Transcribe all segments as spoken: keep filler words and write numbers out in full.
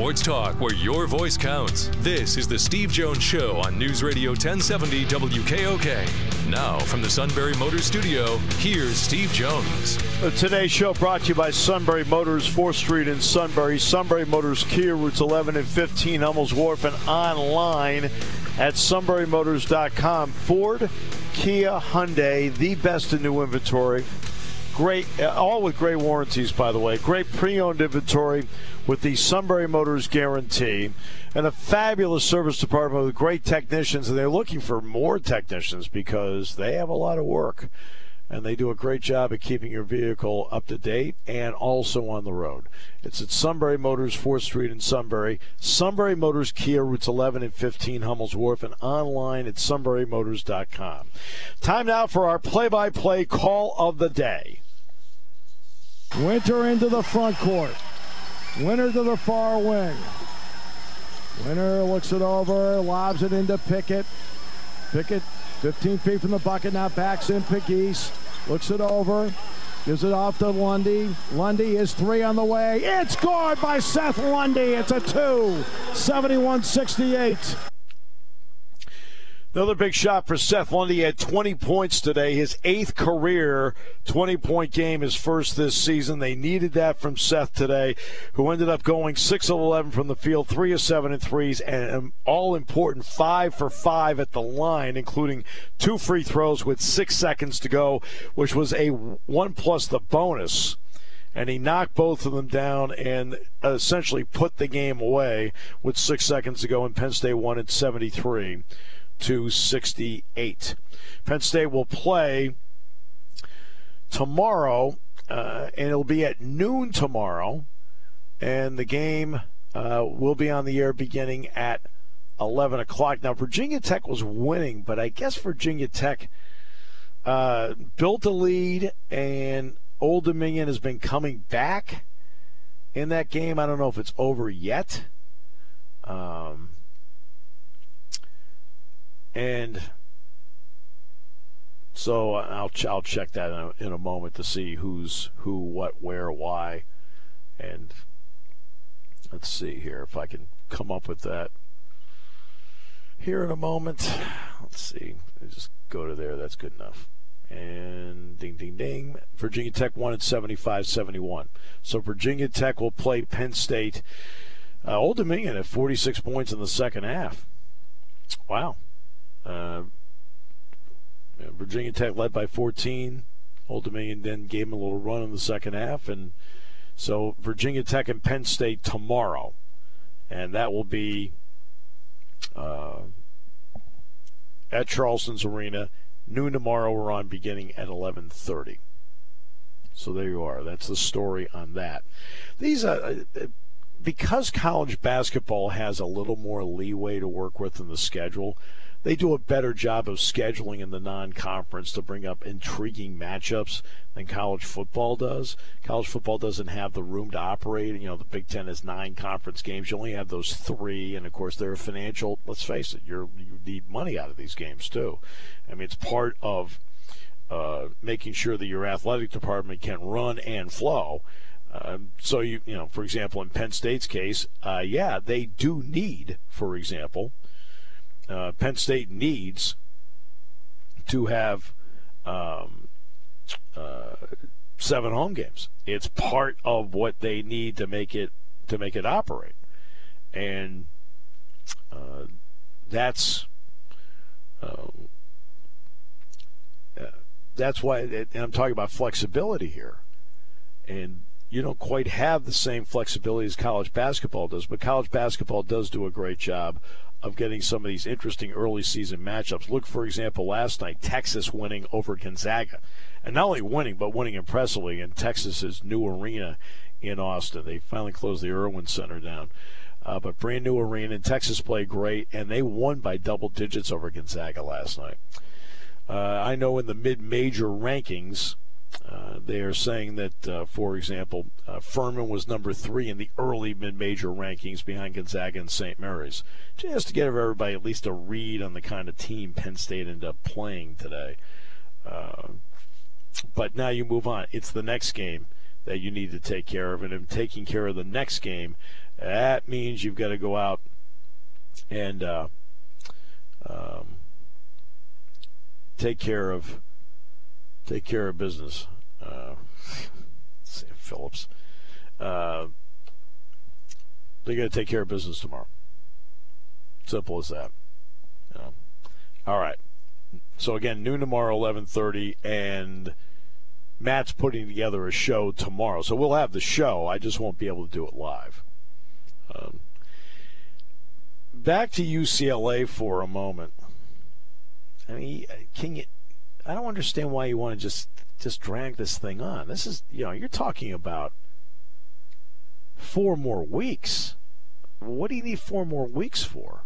Sports talk where your voice counts. This is the Steve Jones Show on News Radio ten seventy W K O K. Now, from the Sunbury Motors Studio, here's Steve Jones. Today's show brought to you by Sunbury Motors, fourth Street in Sunbury. Sunbury Motors Kia, routes eleven and fifteen, Hummels Wharf, and online at sunbury motors dot com. Ford, Kia, Hyundai, the best in new inventory. Great, all with great warranties, by the way. Great pre-owned inventory with the Sunbury Motors guarantee, and a fabulous service department with great technicians, and they're looking for more technicians because they have a lot of work, and they do a great job at keeping your vehicle up to date and also on the road. It's at Sunbury Motors, fourth Street in Sunbury. Sunbury Motors Kia, routes eleven and fifteen, Hummels Wharf, and online at sunbury motors dot com. Time now for our play-by-play call of the day. Winter into the front court. Winter to the far wing. Winter looks it over, lobs it into Pickett. Pickett, fifteen feet from the bucket, now backs in Pegues. Looks it over, gives it off to Lundy. Lundy is three on the way. It's scored by Seth Lundy. It's a two, seventy-one sixty-eight. Another big shot for Seth Lundy. He had twenty points today, his eighth career twenty-point game, his first this season. They needed that from Seth today, who ended up going six of eleven from the field, three of seven in threes, and an all-important five for five at the line, including two free throws with six seconds to go, which was a one plus the bonus. And he knocked both of them down and essentially put the game away with six seconds to go, and Penn State won at seventy-three to sixty-eight. Penn State will play tomorrow, uh, and it'll be at noon tomorrow, and the game uh, will be on the air beginning at eleven o'clock. Now, Virginia Tech was winning, but I guess Virginia Tech uh, built a lead, and Old Dominion has been coming back in that game. I don't know if it's over yet. Um... And so I'll I'll check that in a, in a moment to see who's who, what, where, why, and let's see here if I can come up with that here in a moment. Let's see. Let's just go to there. That's good enough. And ding, ding, ding. Virginia Tech won at seventy-five seventy-one. So Virginia Tech will play Penn State. Uh, Old Dominion at forty-six points in the second half. Wow. Uh, Virginia Tech led by fourteen. Old Dominion then gave them a little run in the second half. And so Virginia Tech and Penn State tomorrow. And that will be uh, at Charleston's Arena. Noon tomorrow. We're on beginning at eleven thirty. So there you are. That's the story on that. These uh, because college basketball has a little more leeway to work with in the schedule, they do a better job of scheduling in the non-conference to bring up intriguing matchups than college football does. College football doesn't have the room to operate. You know, the Big Ten has nine conference games. You only have those three, and, of course, they're financial. Let's face it, you're, you need money out of these games, too. I mean, it's part of uh, making sure that your athletic department can run and flow. Um, so, you you know, for example, in Penn State's case, uh, yeah, they do need, for example, Uh, Penn State needs to have um, uh, seven home games. It's part of what they need to make it to make it operate, and uh, that's uh, uh, that's why. And I'm talking about flexibility here, and you don't quite have the same flexibility as college basketball does, but college basketball does do a great job of getting some of these interesting early season matchups. Look, for example, last night, Texas winning over Gonzaga. And not only winning, but winning impressively in Texas's new arena in Austin. They finally closed the Irwin Center down. Uh, but brand new arena, and Texas played great, and they won by double digits over Gonzaga last night. Uh, I know in the mid-major rankings, Uh, they are saying that, uh, for example, uh, Furman was number three in the early mid-major rankings behind Gonzaga and Saint Mary's. Just to give everybody at least a read on the kind of team Penn State ended up playing today. Uh, but now you move on. It's the next game that you need to take care of, and in taking care of the next game, That means you've got to go out and uh, um, take care of take care of business. Uh, Sam Phillips. Uh, they got to take care of business tomorrow. Simple as that. You know? All right. So again, noon tomorrow, eleven thirty, and Matt's putting together a show tomorrow. So we'll have the show. I just won't be able to do it live. Um, back to U C L A for a moment. I mean, can you? I don't understand why you want to just just drag this thing on. This is, you know, you're talking about four more weeks. What do you need four more weeks for?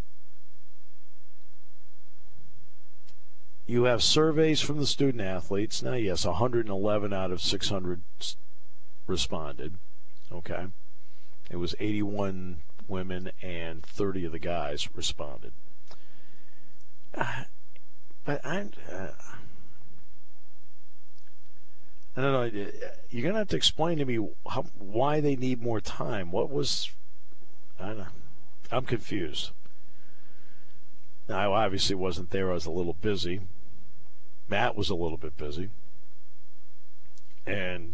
You have surveys from the student athletes. Now, yes, one hundred eleven out of six hundred responded. Okay. It was eighty-one women and thirty of the guys responded. Uh, but I'm, uh, I don't know. You're going to have to explain to me how, why they need more time. What was, I don't know. I'm confused. Now, I obviously wasn't there. I was a little busy. Matt was a little bit busy. And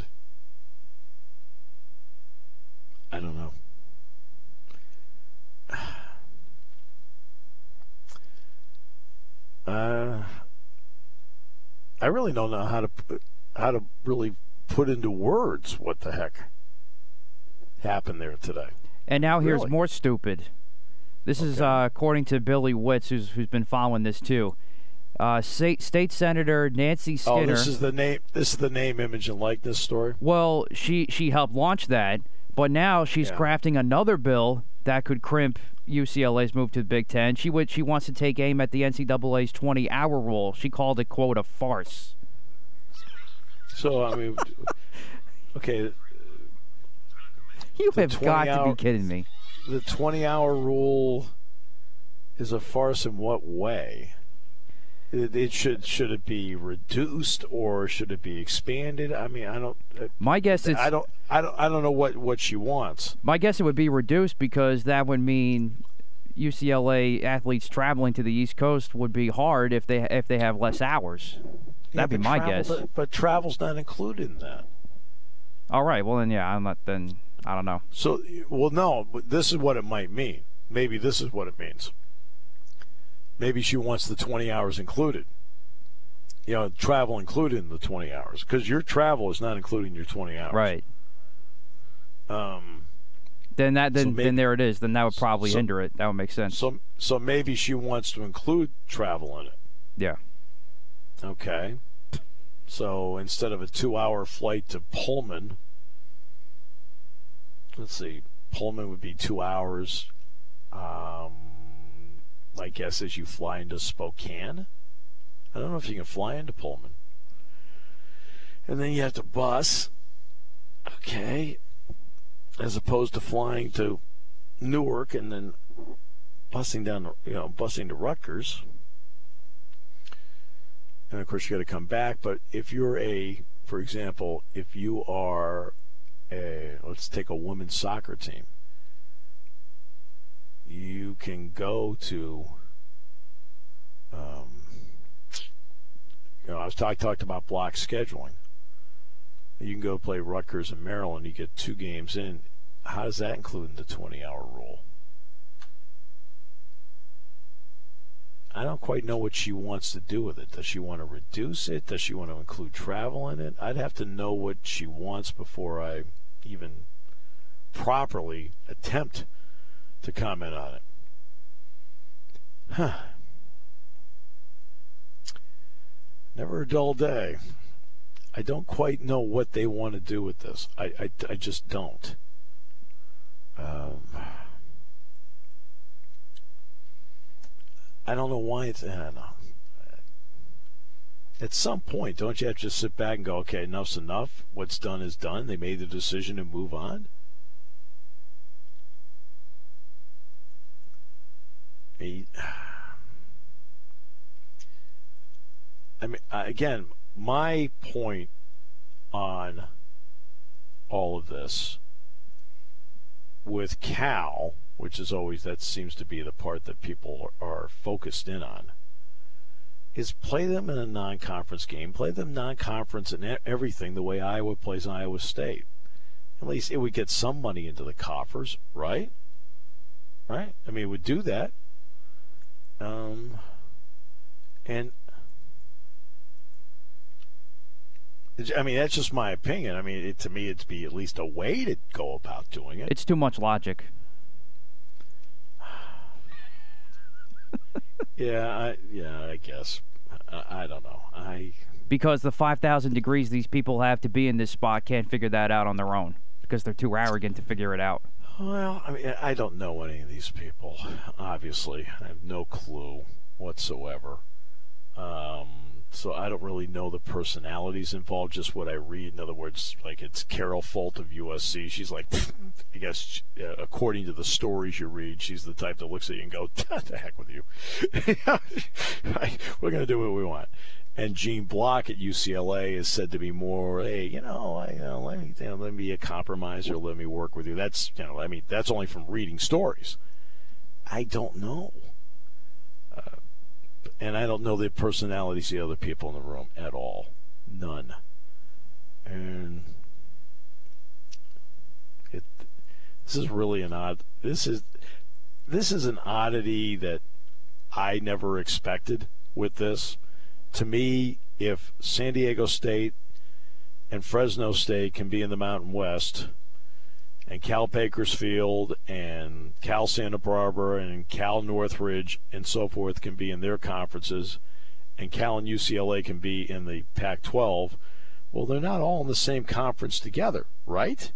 I don't know. Uh, I really don't know how to how to really put into words what the heck happened there today. And now here's Really? more stupid. This is Okay. uh, according to Billy Witz, who's who's been following this too. Uh, State, State Senator Nancy Skinner. Oh, this is the name. This is the name, image, and likeness story. Well, she she helped launch that, but now she's Yeah. crafting another bill that could crimp U C L A's move to the Big Ten. She would she wants to take aim at the N C double A's twenty-hour rule. She called it, quote, a farce. So I mean, okay, You The have got to twenty-hour be kidding me. the twenty-hour rule is a farce in what way? It, it should should it be reduced or should it be expanded? I mean, I don't. My guess is I don't. I don't. I don't know what, what she wants. my guess it would be reduced because that would mean U C L A athletes traveling to the East Coast would be hard if they if they have less hours. That'd Yeah, be but my travel guess. do- But travel's not included in that. All right. Well, then, yeah, I'm not. Then I don't know. So, well, no. But this is what it might mean. Maybe this is what it means. Maybe she wants the twenty hours included. You know, travel included in the twenty hours because your travel is not including your twenty hours. Right. Um. Then that then, So maybe- then there it is. Then that would probably so- hinder it. That would make sense. So, so maybe she wants to include travel in it. Yeah. Okay. So instead of a two-hour flight to Pullman, let's see, Pullman would be two hours. Um, my guess is you fly into Spokane. I don't know if you can fly into Pullman. And then you have to bus. Okay. As opposed to flying to Newark and then busing down, you know, busing to Rutgers. And of course, you got to come back. But if you're a, for example, if you are a, let's take a women's soccer team, you can go to, um, you know, I was talk, talked about block scheduling. You can go play Rutgers in Maryland. You get two games in. How does that include in the twenty-hour rule? I don't quite know what she wants to do with it. Does she want to reduce it? Does she want to include travel in it? I'd have to know what she wants before I even properly attempt to comment on it. Huh. Never a dull day. I don't quite know what they want to do with this. I, I, I just don't. Um, I don't know why it's. I don't know. At some point, don't you have to just sit back and go, okay, enough's enough. What's done is done. They made the decision to move on. I mean, again, my point on all of this with Cal, which is always, that seems to be the part that people are focused in on, is play them in a non-conference game. Play them non-conference in everything the way Iowa plays Iowa State. At least it would get some money into the coffers, right? Right? I mean, it would do that. Um, and, I mean, that's just my opinion. I mean, it, to me, it'd be at least a way to go about doing it. It's too much logic. yeah, I, yeah, I guess. I, I don't know. I Because the five thousand degrees these people have to be in this spot can't figure that out on their own because they're too arrogant to figure it out. Well, I mean, I don't know any of these people, obviously. I have no clue whatsoever. Um, so I don't really know the personalities involved, just what I read. In other words, like it's Carol Folt of U S C. She's like, I guess, uh, according to the stories you read, she's the type that looks at you and goes, the heck with you. We're going to do what we want. And Gene Block at U C L A is said to be more, hey, you know, I, you know, let me, you know, let me be a compromiser, let me work with you. That's, you know, I mean, that's only from reading stories. I don't know, uh, and I don't know the personalities of the other people in the room at all, none. And it, this is really an odd. This is, this is an oddity that I never expected with this. To me, if San Diego State and Fresno State can be in the Mountain West, and Cal Bakersfield and Cal Santa Barbara and Cal Northridge and so forth can be in their conferences, and Cal and U C L A can be in the Pac twelve, well, they're not all in the same conference together, right?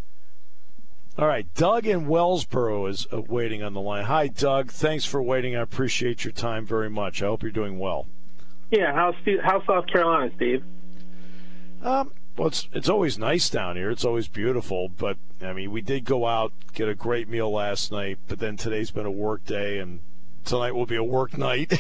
All right, Doug in Wellsboro is waiting on the line. Hi, Doug. Thanks for waiting. I appreciate your time very much. I hope you're doing well. Yeah, how's, how's South Carolina, Steve? Um, well, it's, it's always nice down here. It's always beautiful. But, I mean, we did go out, get a great meal last night, but then today's been a work day, and tonight will be a work night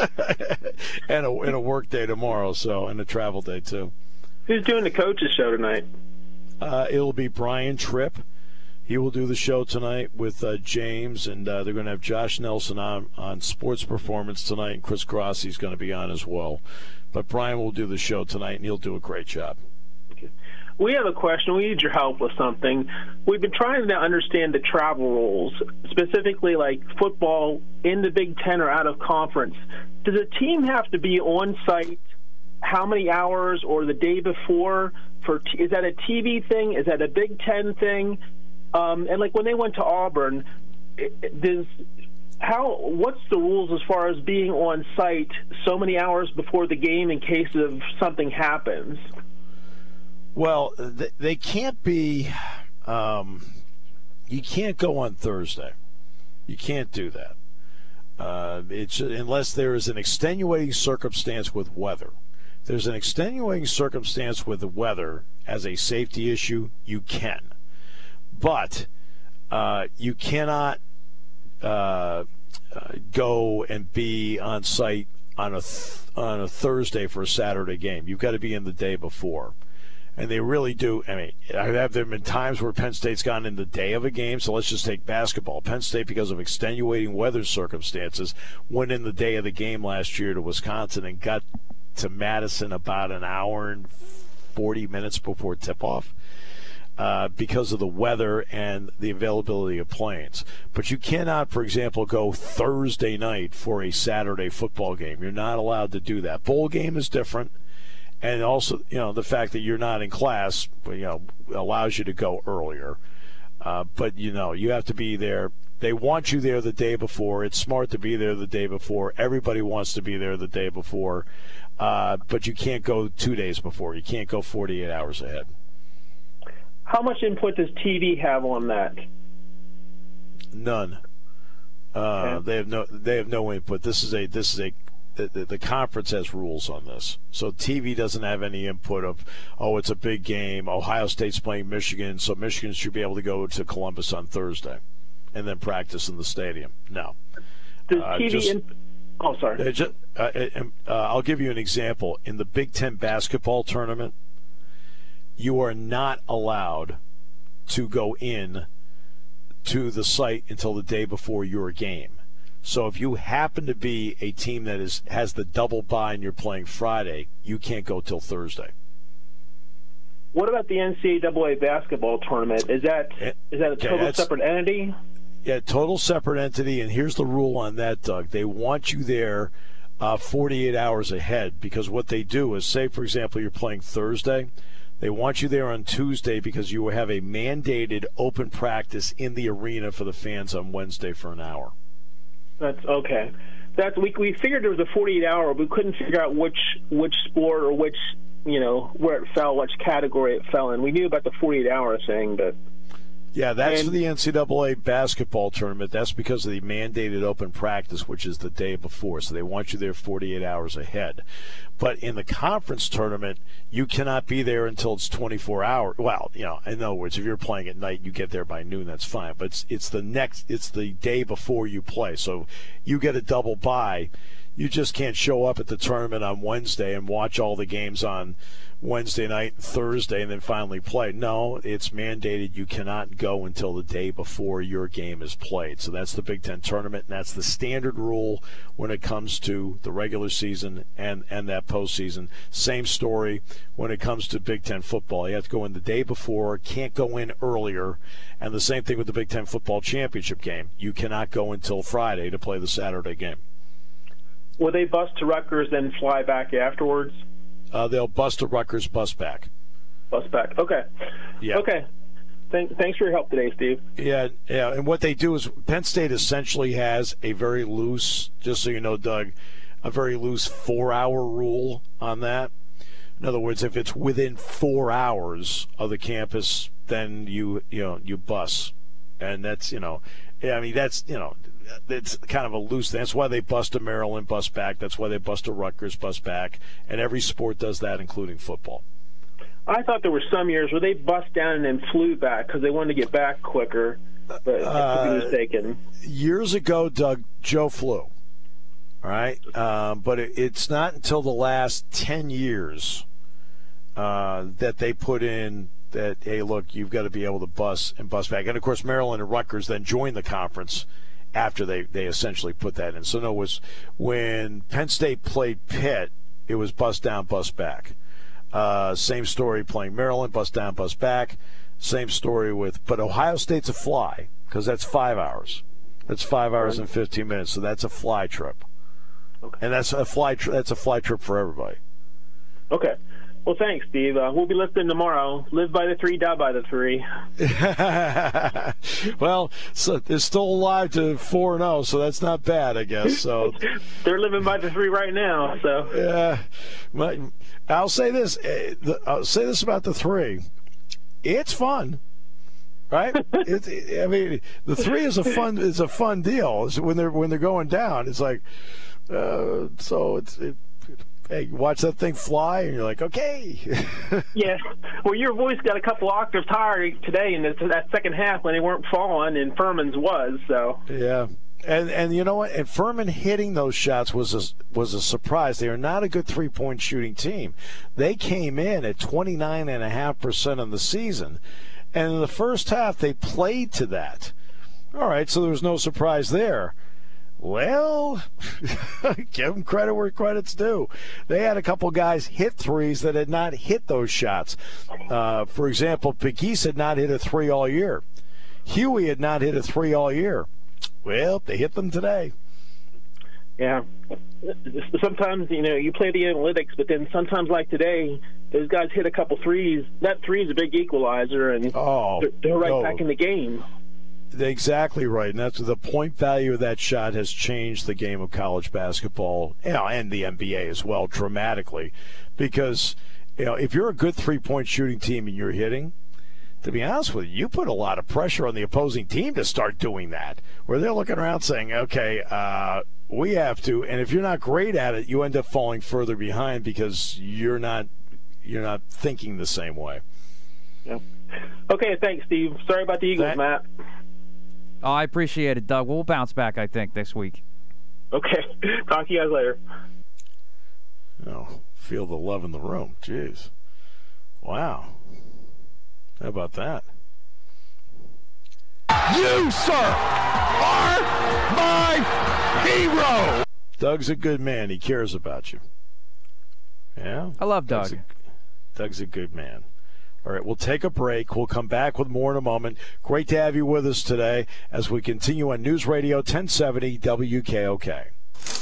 and, a, and a work day tomorrow, so, and a travel day, too. Who's doing the coaches show tonight? Uh, it'll be Brian Tripp. He will do the show tonight with uh, James, and uh, they're going to have Josh Nelson on, on Sports Performance tonight, and Chris Crossey's going to be on as well. But Brian will do the show tonight, and he'll do a great job. Okay. We have a question. We need your help with something. We've been trying to understand the travel rules, specifically like football in the Big Ten or out of conference. Does a team have to be on site how many hours or the day before? For t- is that a T V thing? Is that a Big Ten thing? Um, and like when they went to Auburn, does how what's the rules as far as being on site so many hours before the game in case of something happens? Well, they, they can't be. Um, you can't go on Thursday. You can't do that. Uh, it's unless there is an extenuating circumstance with weather. If there's an extenuating circumstance with the weather as a safety issue, you can. But uh, you cannot uh, uh, go and be on site on a th- on a Thursday for a Saturday game. You've got to be in the day before, and they really do. I mean, have there been times where Penn State's gone in the day of a game? So let's just take basketball. Penn State, because of extenuating weather circumstances, went in the day of the game last year to Wisconsin and got to Madison about an hour and forty minutes before tip-off. Uh, because of the weather and the availability of planes. But you cannot, for example, go Thursday night for a Saturday football game. You're not allowed to do that. Bowl game is different. And also, you know, the fact that you're not in class, you know, allows you to go earlier. Uh, but, you know, you have to be there. They want you there the day before. It's smart to be there the day before. Everybody wants to be there the day before. Uh, but you can't go two days before. You can't go forty-eight hours ahead. How much input does T V have on that? None. Uh, okay. They have no. They have no input. This is a. This is a. The, the conference has rules on this, so T V doesn't have any input of. Oh, it's a big game. Ohio State's playing Michigan, so Michigan should be able to go to Columbus on Thursday, and then practice in the stadium. No. Does uh, T V? Just, in- oh, sorry. Uh, just, uh, uh, I'll give you an example. In the Big Ten basketball tournament, you are not allowed to go in to the site until the day before your game. So if you happen to be a team that is has the double bye and you're playing Friday, you can't go till Thursday. What about the N C double A basketball tournament? Is that is that a total yeah, separate entity? Yeah, total separate entity, and here's the rule on that, Doug. They want you there uh, forty-eight hours ahead, because what they do is, say, for example, you're playing Thursday. They want you there on Tuesday because you have a mandated open practice in the arena for the fans on Wednesday for an hour. That's okay. That's we we figured there was a forty-eight hour, but we couldn't figure out which which sport or which, you know, where it fell, which category it fell in. We knew about the forty-eight hour thing, but yeah, that's and, for the N C double A basketball tournament. That's because of the mandated open practice, which is the day before. So they want you there forty-eight hours ahead. But in the conference tournament, you cannot be there until it's twenty-four hours. Well, you know, in other words, if you're playing at night, you get there by noon. That's fine. But it's it's the next, it's the day before you play. So you get a double bye. You just can't show up at the tournament on Wednesday and watch all the games on Wednesday night and Thursday and then finally play. No, it's mandated you cannot go until the day before your game is played. So that's the Big Ten tournament, and that's the standard rule when it comes to the regular season and, and that postseason. Same story when it comes to Big Ten football. You have to go in the day before, can't go in earlier, and the same thing with the Big Ten football championship game. You cannot go until Friday to play the Saturday game. Will they bus to Rutgers then fly back afterwards? Uh, they'll bus to Rutgers, bus back. Bus back. Okay. Yeah. Okay. Thank, thanks for your help today, Steve. Yeah, yeah. And what they do is Penn State essentially has a very loose, just so you know, Doug, a very loose four-hour rule on that. In other words, if it's within four hours of the campus, then you you know you bus, and that's you know, yeah, I mean that's you know. It's kind of a loose thing. That's why they bust to Maryland, bus back. That's why they bust to Rutgers, bus back. And every sport does that, including football. I thought there were some years where they bust down and then flew back because they wanted to get back quicker. But I could be mistaken. Years ago, Doug, Joe flew. All right? Um, but it, it's not until the last ten years uh, that they put in that, hey, look, you've got to be able to bus and bus back. And, of course, Maryland and Rutgers then joined the conference after they, they essentially put that in. So, no, it was when Penn State played Pitt, it was bus down, bus back. Uh, same story playing Maryland, bus down, bus back. Same story with, but Ohio State's a fly because that's five hours. That's five hours and fifteen minutes, so that's a fly trip. Okay. And that's a fly. Tri- that's a fly trip for everybody. Okay. Well, thanks, Steve. Uh, we'll be listening tomorrow. Live by the three, die by the three. Well, so they're still alive to four and zero, so that's not bad, I guess. So they're living by the three right now. So yeah, but I'll say this. I'll say this about the three. It's fun, right? It's. I mean, the three is a fun is a fun deal. It's when they're when they're going down, it's like uh, so. It's. It, Hey, you watch that thing fly, and you're like, okay. Yeah. Well, your voice got a couple octaves higher today in that second half when they weren't falling, and Furman's was. So. Yeah. And and you know what? And Furman hitting those shots was a, was a surprise. They are not a good three-point shooting team. They came in at twenty-nine point five percent on the season, and in the first half they played to that. All right, so there was no surprise there. Well, give them credit where credit's due. They had a couple guys hit threes that had not hit those shots. Uh, for example, Pegues had not hit a three all year. Huey had not hit a three all year. Well, they hit them today. Yeah. Sometimes, you know, you play the analytics, but then sometimes like today, those guys hit a couple threes. That three is a big equalizer, and oh, they're, they're right no. back in the game. Exactly right, and that's the point value of that shot has changed the game of college basketball, you know, and the N B A as well dramatically, because you know if you're a good three-point shooting team and you're hitting, to be honest with you, you put a lot of pressure on the opposing team to start doing that, where they're looking around saying, okay, uh, we have to, and if you're not great at it, you end up falling further behind because you're not you're not thinking the same way. Yeah. Okay, thanks, Steve. Sorry about the Eagles, that- Matt. Oh, I appreciate it, Doug. We'll bounce back, I think, this week. Okay. Talk to you guys later. Oh, feel the love in the room. Jeez. Wow. How about that? You, sir, are my hero. Doug's a good man. He cares about you. Yeah? I love Doug. Doug's a, Doug's a good man. All right, we'll take a break. We'll come back with more in a moment. Great to have you with us today as we continue on News Radio ten seventy W K O K.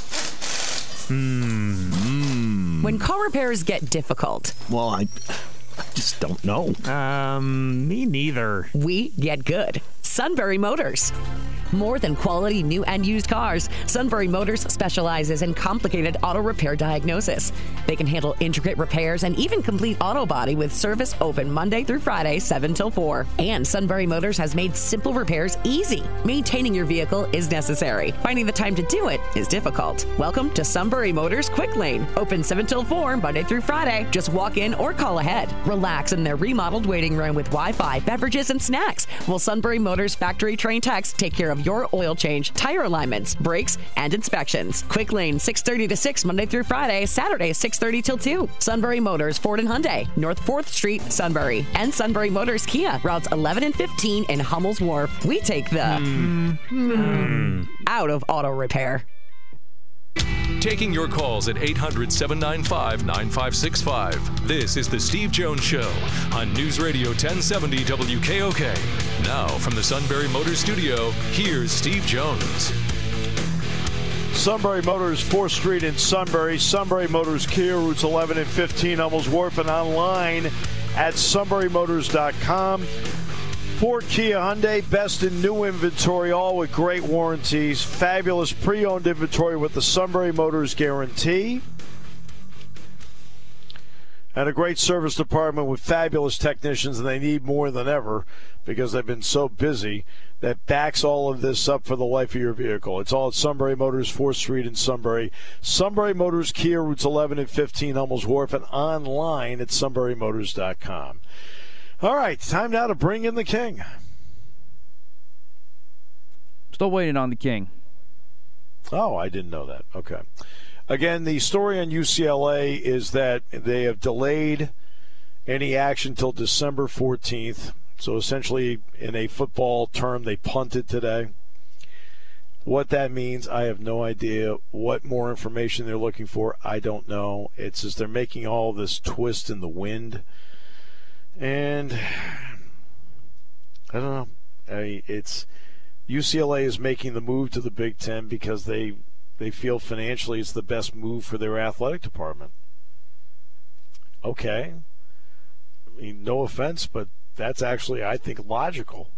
Hmm. When car repairs get difficult, Well, I, I just don't know. Um, me neither. we get good. Sunbury Motors. More than quality new and used cars, Sunbury Motors specializes in complicated auto repair diagnosis. They can handle intricate repairs and even complete auto body with service open Monday through Friday, seven till four. And Sunbury Motors has made simple repairs easy. Maintaining your vehicle is necessary. Finding the time to do it is difficult. Welcome to Sunbury Motors Quick Lane. Open seven till four, Monday through Friday. Just walk in or call ahead. Relax in their remodeled waiting room with Wi-Fi, beverages, and snacks. While Sunbury Motors factory trained techs take care of your oil change, tire alignments, brakes, and inspections. Quick Lane, six thirty to six, Monday through Friday, Saturday, six thirty till two. Sunbury Motors, Ford and Hyundai, North fourth Street, Sunbury. And Sunbury Motors Kia, routes eleven and fifteen in Hummel's Wharf. We take the mm. Mm. out of auto repair. Taking your calls at eight hundred, seven nine five, nine five six five. This is The Steve Jones Show on News Radio ten seventy W K O K. Now, from the Sunbury Motors Studio, here's Steve Jones. Sunbury Motors, fourth Street in Sunbury. Sunbury Motors Kia, routes eleven and fifteen, Hummel's Wharf, and online at sunbury motors dot com. Ford, Kia, Hyundai, best in new inventory, all with great warranties. Fabulous pre-owned inventory with the Sunbury Motors guarantee. And a great service department with fabulous technicians, and they need more than ever because they've been so busy, that backs all of this up for the life of your vehicle. It's all at Sunbury Motors, fourth Street in Sunbury. Sunbury Motors Kia, routes eleven and fifteen, Hummel's Wharf, and online at sunbury motors dot com. All right, time now to bring in the king. Still waiting on the king. Oh, I didn't know that. Okay. Again, the story on U C L A is that they have delayed any action till December fourteenth. So essentially, in a football term, they punted today. What that means, I have no idea. What more information they're looking for, I don't know. It's just they're making all this twist in the wind. And I don't know. I mean, it's U C L A is making the move to the Big Ten because they they feel financially it's the best move for their athletic department. Okay. I mean, no offense, but that's actually, I think, logical.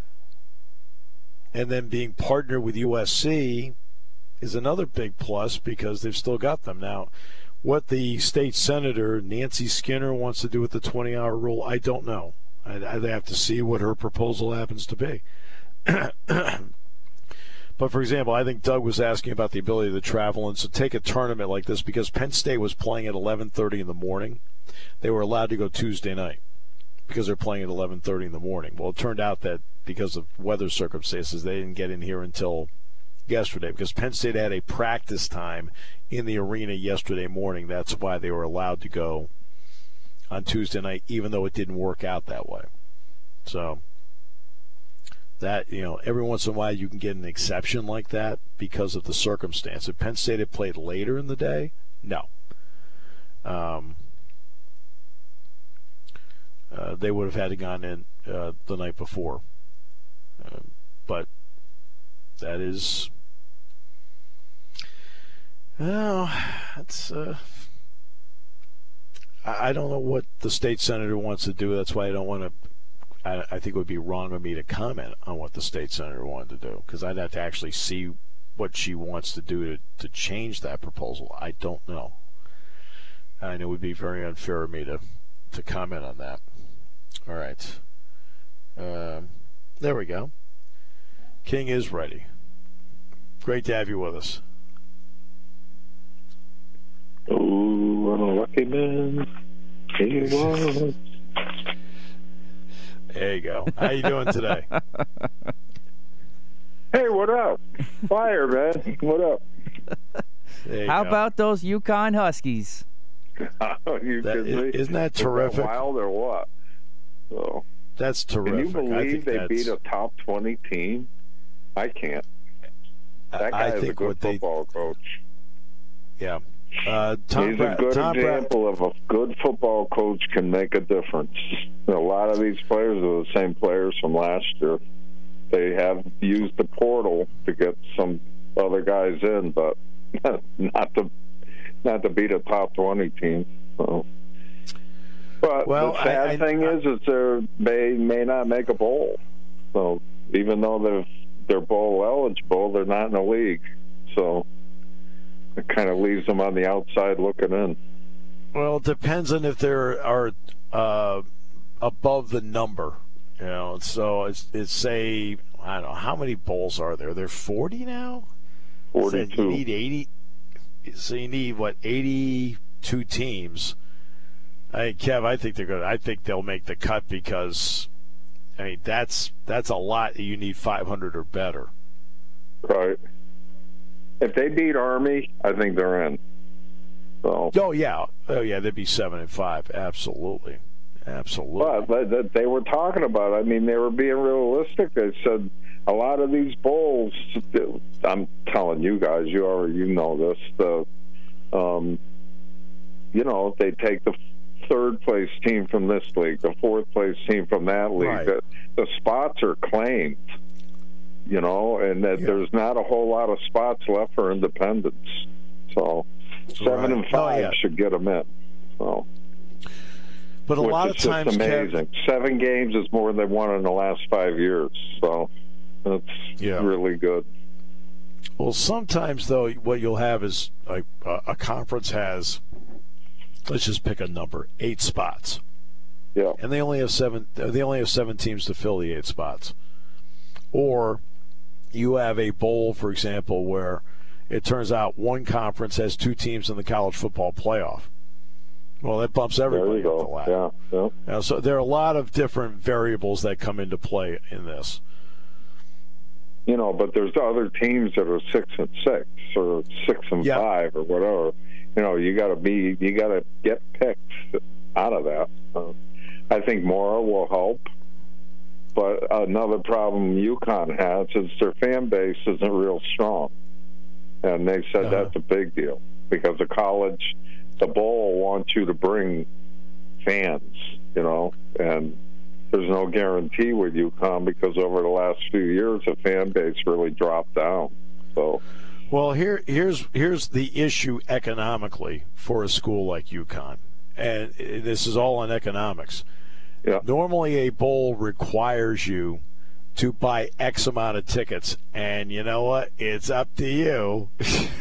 And then being partnered with U S C is another big plus because they've still got them. Now, what the state senator, Nancy Skinner, wants to do with the twenty-hour rule, I don't know. I'd, I'd have to see what her proposal happens to be. But, for example, I think Doug was asking about the ability to travel, and so take a tournament like this because Penn State was playing at eleven thirty in the morning. They were allowed to go Tuesday night because they're playing at eleven thirty in the morning. Well, it turned out that because of weather circumstances, they didn't get in here until yesterday because Penn State had a practice time in the arena yesterday morning. That's why they were allowed to go on Tuesday night, even though it didn't work out that way. So that, you know, every once in a while you can get an exception like that because of the circumstance. If Penn State had played later in the day, no. Um, uh, they would have had to gone in uh, the night before. Uh, but that is, well, that's, uh, I, I don't know what the state senator wants to do. That's why I don't want to, I, I think it would be wrong of me to comment on what the state senator wanted to do because I'd have to actually see what she wants to do to, to change that proposal. I don't know. And it would be very unfair of me to, to comment on that. All right. Um, there we go. King is ready. Great to have you with us. Oh, I'm a lucky man. He was. There you go. How you doing today? Hey, what up? Fire, man. What up? There you How go. about those Yukon Huskies? Oh, you That, kidding me? isn't that Is that terrific? wild or what? So that's terrific. Can you I believe think they that's, beat a top twenty team? I can't. That guy I is think a good what they, football coach. Yeah. Uh, Tom He's Bra- a good Tom example Bra- of a good football coach can make a difference. A lot of these players are the same players from last year. They have used the portal to get some other guys in, but not to not to beat a top twenty team. So. But well, the sad I, I, thing I, is, is they may not make a bowl. So even though they're they're bowl eligible, they're not in the league. So it kind of leaves them on the outside looking in. Well, it depends on if they are uh, above the number. You know, so it's, it's say, I don't know, how many bowls are there? There are forty now? forty-two. So you need eighty. So you need, what, eighty-two teams. I Kev, I think they're going to, I think they'll make the cut because, I mean, that's that's a lot. You need five hundred or better. Right. If they beat Army, I think they're in. So. Oh, yeah. Oh, yeah, they'd be seven and five. Absolutely. Absolutely. But, but they were talking about, I mean, they were being realistic. They said a lot of these bowls, I'm telling you guys, you already you know this, the, um, you know, they take the third place team from this league, the fourth place team from that league. Right. The, the spots are claimed, you know, and that yeah. there's not a whole lot of spots left for independents. So seven right. and five oh, yeah. should get them in. So. But a Which lot is of times, just amazing. Kev, Seven games is more than they've won in the last five years, so that's yeah. really good. Well, sometimes though, what you'll have is a, a conference has, let's just pick a number, eight spots. Yeah, and they only have seven. They only have seven teams to fill the eight spots. Or you have a bowl, for example, where it turns out one conference has two teams in the college football playoff. Well, that bumps everybody up the ladder. Yeah, yeah. You know, so there are a lot of different variables that come into play in this. You know, but there's other teams that are six and six or six and yeah. five or whatever. You know, you got to be, you got to get picked out of that. Uh, I think Mora will help, but another problem UConn has is their fan base isn't real strong, and they said uh-huh. that's a big deal because the college. The bowl wants you to bring fans, you know, and there's no guarantee with UConn because over the last few years the fan base really dropped down. So, well, here here's here's the issue economically for a school like UConn, and this is all on economics. Yeah. Normally, a bowl requires you to buy X amount of tickets, and you know what? It's up to you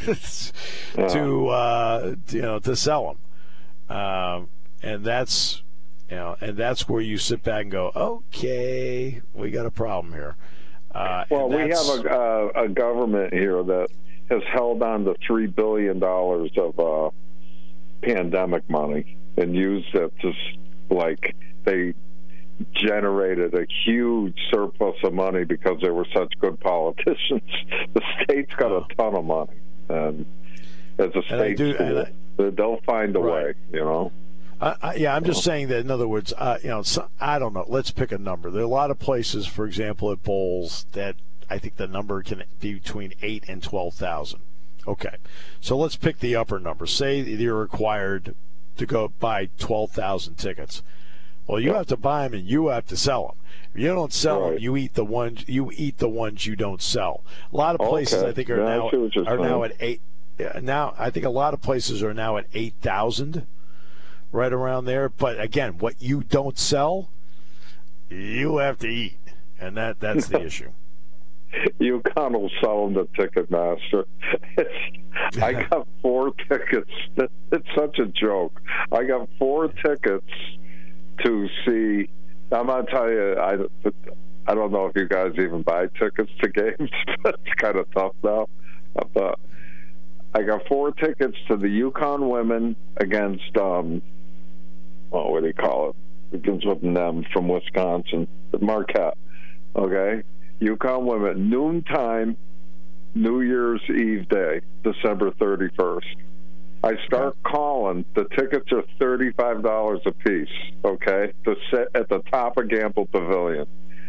to uh, you know to sell them, um, and that's you know, and that's where you sit back and go, okay, we got a problem here. Uh, well, we have a, uh, a government here that has held on to three billion dollars of uh, pandemic money and used it to like they. generated a huge surplus of money because they were such good politicians. The state's got a ton of money, and as a state do, school, I, they'll find a right. way. You know. Uh, I, yeah, I'm just saying that. In other words, uh, you know, so, I don't know. Let's pick a number. There are a lot of places, for example, at bowls that I think the number can be between eight and twelve thousand. Okay, so let's pick the upper number. Say you're required to go buy twelve thousand tickets. Well, you have to buy them and you have to sell them. If you don't sell right. them, you eat the ones you eat the ones you don't sell. A lot of places okay. I think are yeah, now are saying. now at eight. Now I think a lot of places are now at eight thousand, right around there. But again, what you don't sell, you have to eat, and that that's the issue. UConn will sell them to Ticketmaster. It's, I got four tickets. It's such a joke. I got four tickets. To see, I'm gonna tell you, I, I don't know if you guys even buy tickets to games, but it's kind of tough now. But I got four tickets to the UConn women against, um, oh, what do you call it? It begins with an M from Wisconsin, Marquette. Okay, UConn women, noontime, New Year's Eve day, December thirty-first. I start calling. The tickets are thirty-five dollars a piece, okay, to sit at the top of Gamble Pavilion.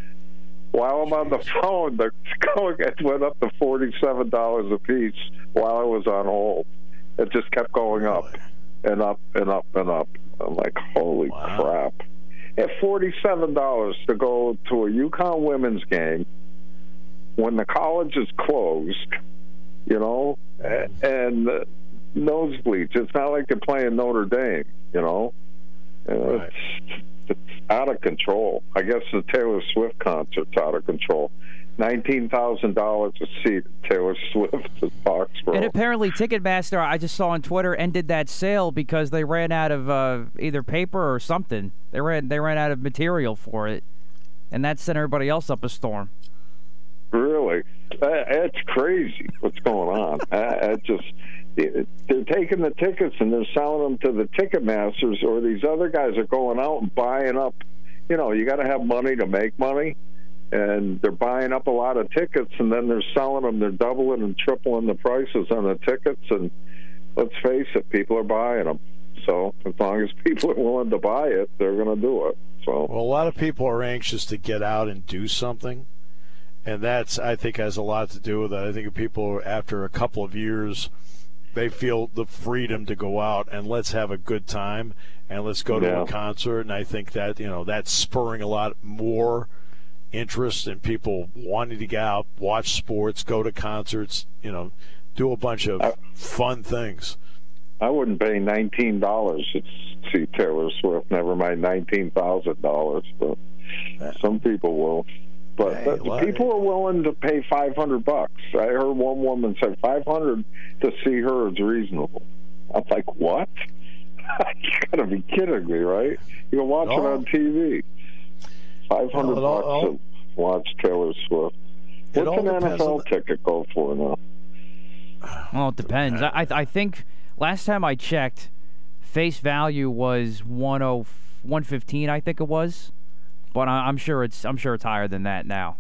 While I'm on the phone, the going it went up to forty-seven dollars a piece while I was on hold. It just kept going up and up and up and up. I'm like, holy wow. crap. At forty-seven dollars to go to a UConn women's game when the college is closed, you know, and uh, nosebleeds. It's not like they're playing Notre Dame, you know. Right. It's, it's out of control. I guess the Taylor Swift concert's out of control. nineteen thousand dollars a seat at Taylor Swift at Foxborough. And apparently Ticketmaster, I just saw on Twitter, ended that sale because they ran out of uh, either paper or something. They ran they ran out of material for it, and that sent everybody else up a storm. Really? That's crazy what's going on. I, I just they're taking the tickets and they're selling them to the Ticketmasters, or these other guys are going out and buying up. You know, you got to have money to make money. And they're buying up a lot of tickets, and then they're selling them. They're doubling and tripling the prices on the tickets. And let's face it, people are buying them. So as long as people are willing to buy it, they're going to do it. So well, a lot of people are anxious to get out and do something, and that's, I think, has a lot to do with it. I think people, after a couple of years, they feel the freedom to go out and let's have a good time and let's go to yeah. a concert. And I think that, you know, that's spurring a lot more interest in people wanting to get out, watch sports, go to concerts, you know, do a bunch of I, fun things. I wouldn't pay nineteen dollars to see Taylor Swift, never mind nineteen thousand dollars, but some people will. But hey, the, people are willing to pay five hundred bucks. I heard one woman say five hundred to see her is reasonable. I'm like, what? You gotta be kidding me, right? You can watch no. it on T V. Five hundred no, bucks all, to watch Taylor Swift. What's an N F L ticket go for now? Well, it depends. I I think last time I checked, face value was one oh one fifteen. I think it was, but I, I'm sure it's I'm sure it's higher than that now.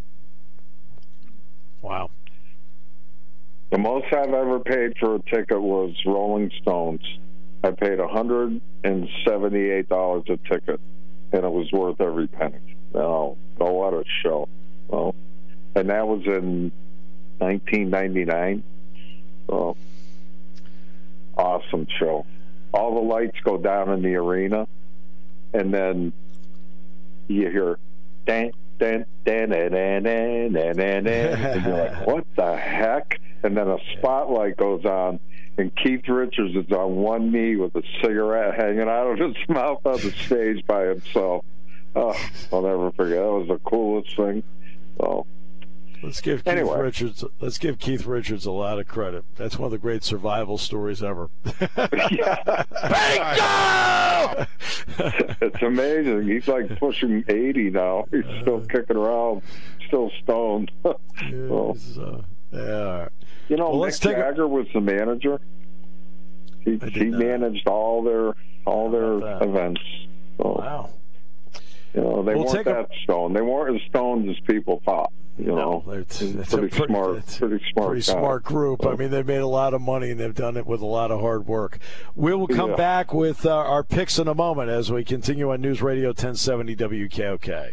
Wow. The most I've ever paid for a ticket was Rolling Stones. I paid one hundred seventy-eight dollars a ticket, and it was worth every penny. No, no, what a show. Well, and that was in nineteen ninety-nine. So, awesome show. All the lights go down in the arena, and then you hear, dan, dan, dan, dan, dan, dan, dan, dan, and you're like, what the heck? And then a spotlight goes on, and Keith Richards is on one knee with a cigarette hanging out of his mouth on the stage by himself. Oh, I'll never forget. That was the coolest thing. So, let's give Keith anyway. Richards. Let's give Keith Richards a lot of credit. That's one of the great survival stories ever. Yeah. It's amazing. He's like pushing eighty now. He's still kicking around, still stoned. So, uh, yeah. You know, well, Mick Jagger a... was the manager. He, he managed all their all their events. So. Wow. You know, they we'll weren't that a... stoned. They weren't as stoned as people thought. You no, know, it's, it's pretty, a pretty smart, it's pretty smart, pretty guy. smart group. So, I mean, they've made a lot of money and they've done it with a lot of hard work. We will come yeah. back with uh, our picks in a moment as we continue on News Radio ten seventy W K O K.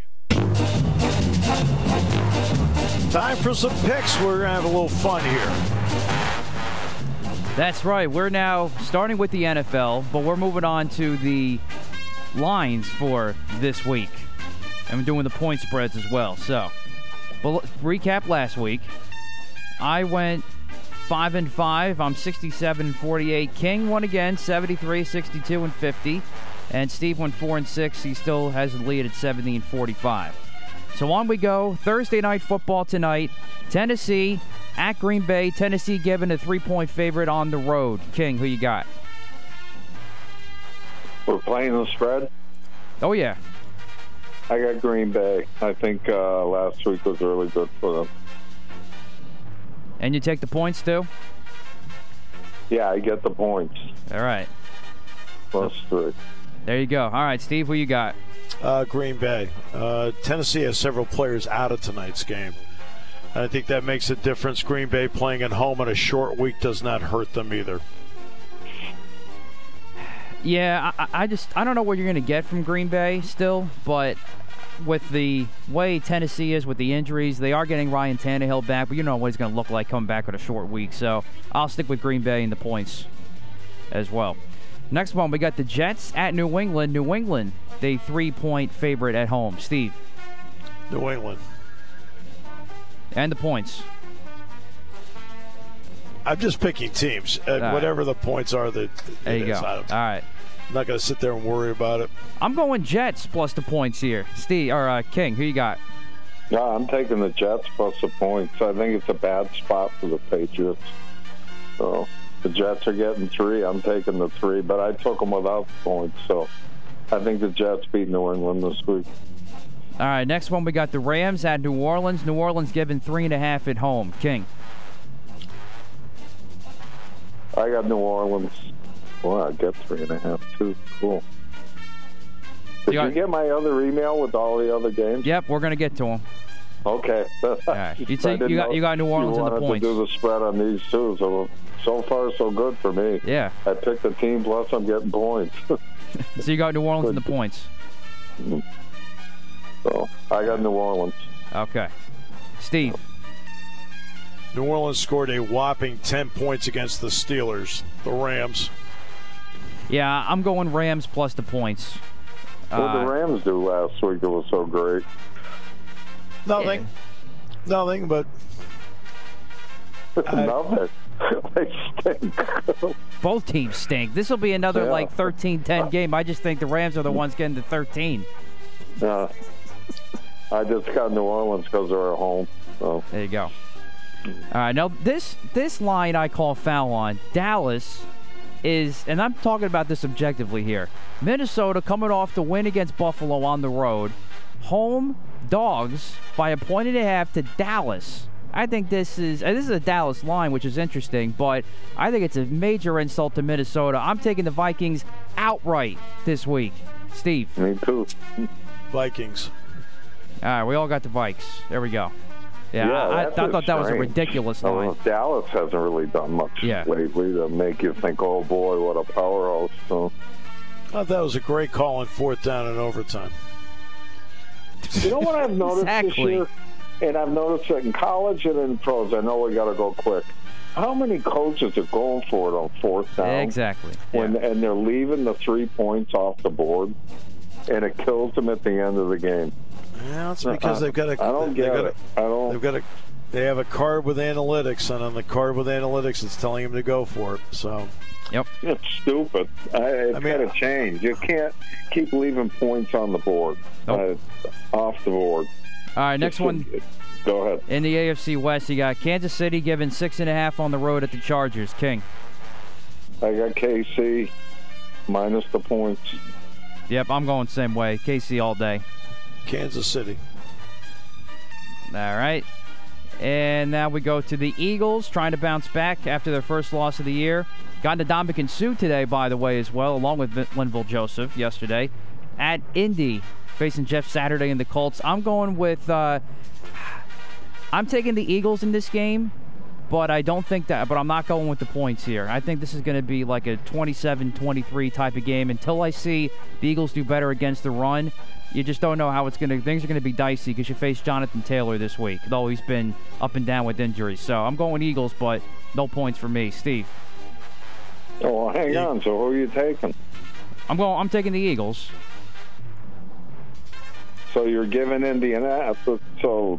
Time for some picks. We're gonna have a little fun here. That's right. We're now starting with the N F L, but we're moving on to the lines for this week. And we're doing the point spreads as well. So, but recap last week. I went five and five. I'm sixty-seven and forty-eight. King won again, seventy-three, sixty-two, and fifty. And Steve went four and six. He still has the lead at seventy and forty-five. So on we go. Thursday night football tonight. Tennessee at Green Bay. Tennessee given a three-point favorite on the road. King, who you got? We're playing the spread? Oh, yeah. I got Green Bay. I think uh, last week was really good for them. And you take the points, too? Yeah, I get the points. All right. Plus three. There you go. All right, Steve, who you got? Uh, Green Bay. Uh, Tennessee has several players out of tonight's game. I think that makes a difference. Green Bay playing at home on a short week does not hurt them either. Yeah, I, I just I don't know what you're going to get from Green Bay still, but with the way Tennessee is with the injuries, they are getting Ryan Tannehill back, but you know what he's going to look like coming back with a short week. So I'll stick with Green Bay and the points as well. Next one, we got the Jets at New England. New England, the three-point favorite at home. Steve. New England. And the points. I'm just picking teams. Uh, right. Whatever the points are, that there you is. go. I All right. I'm not going to sit there and worry about it. I'm going Jets plus the points here. Steve or uh, King, who you got? No, I'm taking the Jets plus the points. I think it's a bad spot for the Patriots. So the Jets are getting three. I'm taking the three, but I took them without the points. So I think the Jets beat New England this week. All right, next one we got the Rams at New Orleans. New Orleans given three and a half at home. King. I got New Orleans. Well, I get three and a half too. Cool. Did you, got, you get my other email with all the other games? Yep, we're gonna get to them. Okay. All right. You take you got you got New Orleans in the points. You wanted to do the spread on these two, so so far so good for me. Yeah. I picked the team plus I'm getting points. So you got New Orleans in the points. So I got New Orleans. Okay. Steve. New Orleans scored a whopping ten points against the Steelers, the Rams. Yeah, I'm going Rams plus the points. What uh, did the Rams do last week that was so great? Nothing. Yeah. Nothing, but... I, Nothing. They stink. Both teams stink. This will be another, yeah. like, thirteen ten game. I just think the Rams are the ones getting to thirteen. Yeah. I just got New Orleans because they're at home. So. There you go. All right, now this this line I call foul on. Dallas is, and I'm talking about this objectively here, Minnesota coming off the win against Buffalo on the road. Home dogs by a point and a half to Dallas. I think this is, and this is a Dallas line, which is interesting, but I think it's a major insult to Minnesota. I'm taking the Vikings outright this week. Steve. Me too. Vikings. All right, we all got the Vikes. There we go. Yeah, yeah I, I thought strange. that was a ridiculous line. Well, Dallas hasn't really done much yeah. lately to make you think, oh, boy, what a powerhouse. So. I thought that was a great call in fourth down and overtime. You know what I've noticed exactly. this year? And I've noticed that in college and in pros, I know we got to go quick. How many coaches are going for it on fourth down? Exactly. When yeah. And they're leaving the three points off the board, and it kills them at the end of the game. Yeah, it's because uh, they've got a. I don't get got it. A, I don't. They've got a. They have a card with analytics, and on the card with analytics, it's telling them to go for it. So. Yep. It's stupid. I, it's I mean, got to change. You can't keep leaving points on the board, nope. uh, off the board. All right, next Just, one. Go ahead. In the A F C West, you got Kansas City giving six and a half on the road at the Chargers. King. I got K C minus the points. Yep, I'm going same way. K C all day. Kansas City. All right. And now we go to the Eagles, trying to bounce back after their first loss of the year. Got Ndamukong Suh today, by the way, as well, along with Linval Joseph yesterday. At Indy, facing Jeff Saturday and the Colts. I'm going with... Uh, I'm taking the Eagles in this game, but I don't think that... But I'm not going with the points here. I think this is going to be like a twenty-seven twenty-three type of game. Until I see the Eagles do better against the run, you just don't know how it's going to... Things are going to be dicey because you face Jonathan Taylor this week, though he's been up and down with injuries. So I'm going Eagles, but no points for me. Steve. Oh, well, hang yeah. on. So who are you taking? I'm going. I'm taking the Eagles. So you're giving Indianapolis. So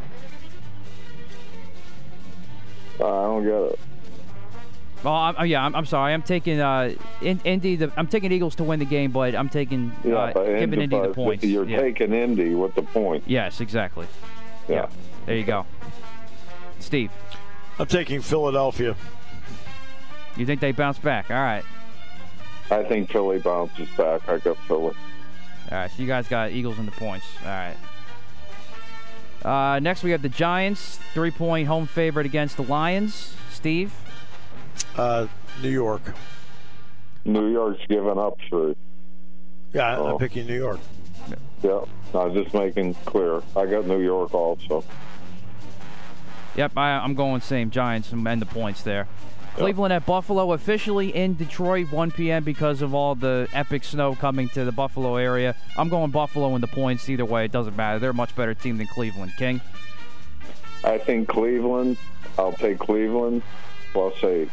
I don't get it. Well, I'm, yeah, I'm, I'm sorry. I'm taking uh, Indy. The, I'm taking Eagles to win the game, but I'm taking yeah, uh, but giving Indy the points. You're yeah. taking Indy with the points. Yes, exactly. Yeah. yeah. There you go. Steve. I'm taking Philadelphia. You think they bounce back? All right. I think Philly bounces back. I got Philly. All right, so you guys got Eagles in the points. All right. Uh, next, we have the Giants, three-point home favorite against the Lions. Steve? Uh, New York. New York's giving up three. Yeah, oh. I'm picking New York. Yeah, I'm just making clear. I got New York also. Yep, I, I'm going same Giants and the points there. Cleveland at Buffalo, officially in Detroit, one p.m. because of all the epic snow coming to the Buffalo area. I'm going Buffalo in the points. Either way, it doesn't matter. They're a much better team than Cleveland. King? I think Cleveland. I'll take Cleveland plus eight.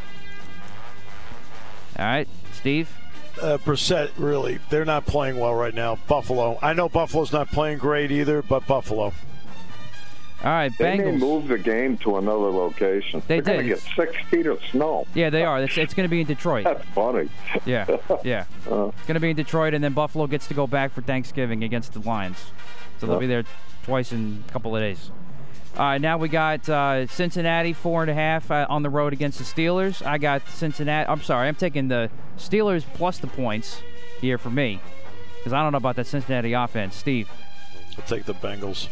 All right. Steve? Uh, Brissett, really, they're not playing well right now. Buffalo. I know Buffalo's not playing great either, but Buffalo. All right, They Bengals. may move the game to another location. They They're going to did. get six feet of snow. Yeah, they are. It's, it's going to be in Detroit. That's funny. Yeah, yeah. Uh, It's going to be in Detroit, and then Buffalo gets to go back for Thanksgiving against the Lions. So they'll Yeah. be there twice in a couple of days. All right, now we got uh, Cincinnati, four and a half uh, on the road against the Steelers. I got Cincinnati. I'm sorry, I'm taking the Steelers plus the points here for me because I don't know about that Cincinnati offense. Steve? I'll take the Bengals.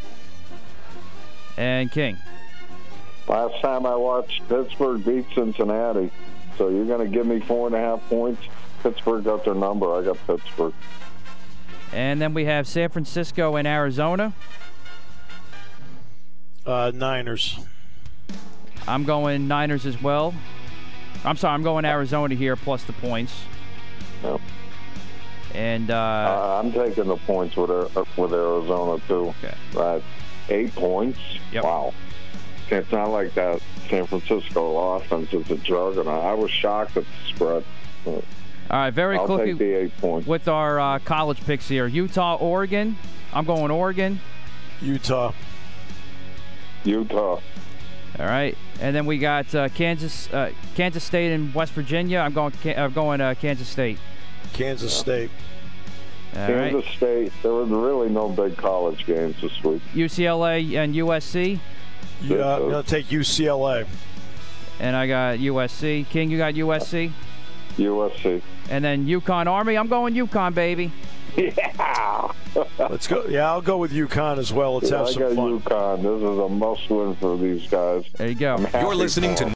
And King? Last time I watched Pittsburgh beat Cincinnati, so you're going to give me four and a half points. Pittsburgh got their number. I got Pittsburgh. And then we have San Francisco and Arizona. Uh, Niners. I'm going Niners as well. I'm sorry, I'm going Arizona here plus the points. Yep. And uh, Uh, I'm taking the points with Ar- with Arizona too. Okay. Uh, eight points. Yep. Wow. It's not like that San Francisco offense is a juggernaut. I was shocked at the spread. all right, very I'll quickly take the eight points. with our uh, college picks here: Utah, Oregon. I'm going Oregon. Utah. Utah. All right, and then we got uh, Kansas, uh, Kansas State and West Virginia. I'm going, I'm going uh, Kansas State. Kansas State. All Kansas right, State. There were really no big college games this week. U C L A and U S C. Yeah, I'm going to take U C L A. And I got U S C. King, you got U S C. U S C. And then UConn Army. I'm going UConn, baby. Yeah. Let's go. Yeah, I'll go with UConn as well. Let's Yeah, have I some got fun. UConn. This is a must-win for these guys. There you go. I'm happy You're listening for to them.